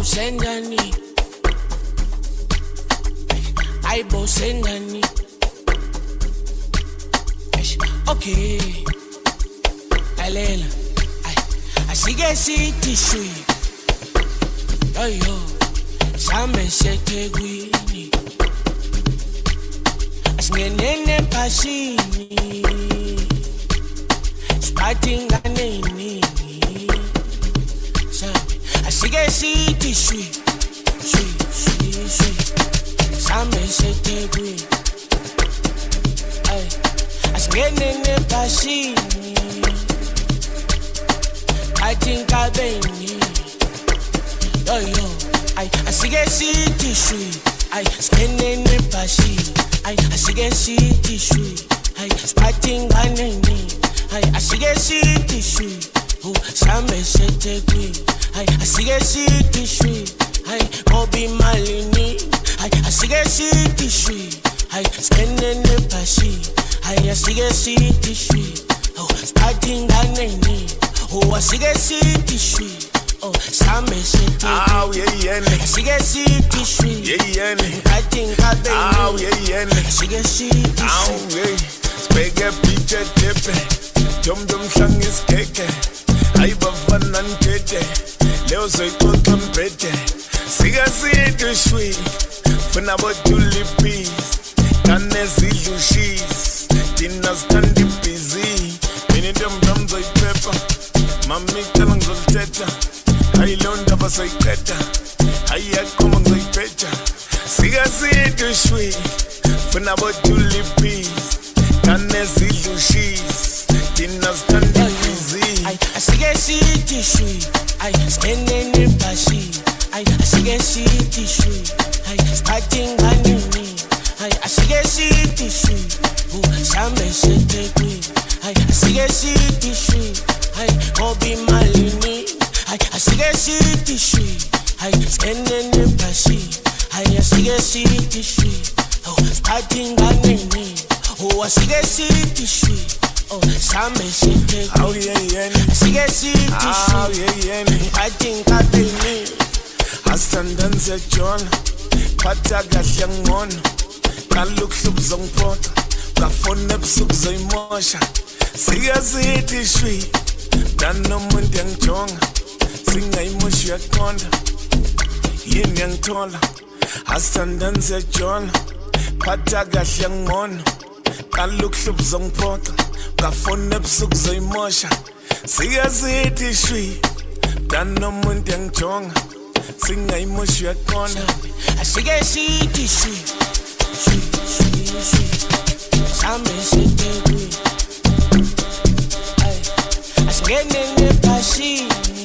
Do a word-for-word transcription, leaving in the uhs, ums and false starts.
Sendani, I bo sendani. Okay, Alela, I I see get city sweet. Yo yo, Same shake gwini. Asngenene pashini, Sparting ganeni. I see get city sweet, sweet, sweet, sweet. Same shake gwini. Asngenene pashini, I think I beni. Yo yo, I I see get city sweet. I asngenene pashini, I I see get city sweet. I starting ganeni. I I see get city sweet. Oh, Same shake gwini. I I see get city sweet. I Obi Malini. I I see get city sweet. I asngenene pashini. I see get city sweet. Oh, starting ganeni. Oh, I see get city sweet. Oh, Same shake. Ah, yeah, yeah. I see get city sweet. Yeah, yeah. I think I been. Ah, yeah, yeah. I see get city Ah, sweet. yeah. Spege piche tepe. Jom jom shang is keke. Ay bafanan kete. Leo soy koton pete. Siga city sweet. Funa botuli peace. Kane zilu she's. Dinners candy busy. Mini dum dum soy pepper. Mami talang soy teta. Ay londa pa soy teta. Ay akoma soy pecha. Siga city sweet. Funa botuli peace. Kane zilu she's. Dinners candy busy. I I see get city sweet. I spending in pashi. I I see get city sweet. I starting ganeni. I I see get city sweet. Oh, Same shake gwini. I I see get city sweet. I Obi Malini. I I see get city sweet. I spending in pashi. I I see get city sweet. Oh, starting ganeni. Oh, I see get city sweet. Oh, Same shake gwini. Oh yeah, yeah. I see get city Ah, sweet. yeah, yeah. I think I been me. Astandanze John, pata kahle ngcono. Kaluk hlubzongiphoqa, ngafona ebusuku zoyimosha. Siyazithi shwi, danomuntu yangijonga. Singayimoshi uyaqonda, yini yangithola. Astandanze John, pata kahle ngcono. Kaluk hlubzongiphoqa, ngafona ebusuku zoyimosha. Siyazithi shwi, danomuntu yangijonga. Singayimoshi uyaqonda. I see get city sweet, sweet, sweet, sweet. Same shake gwini. I I get in the pashi.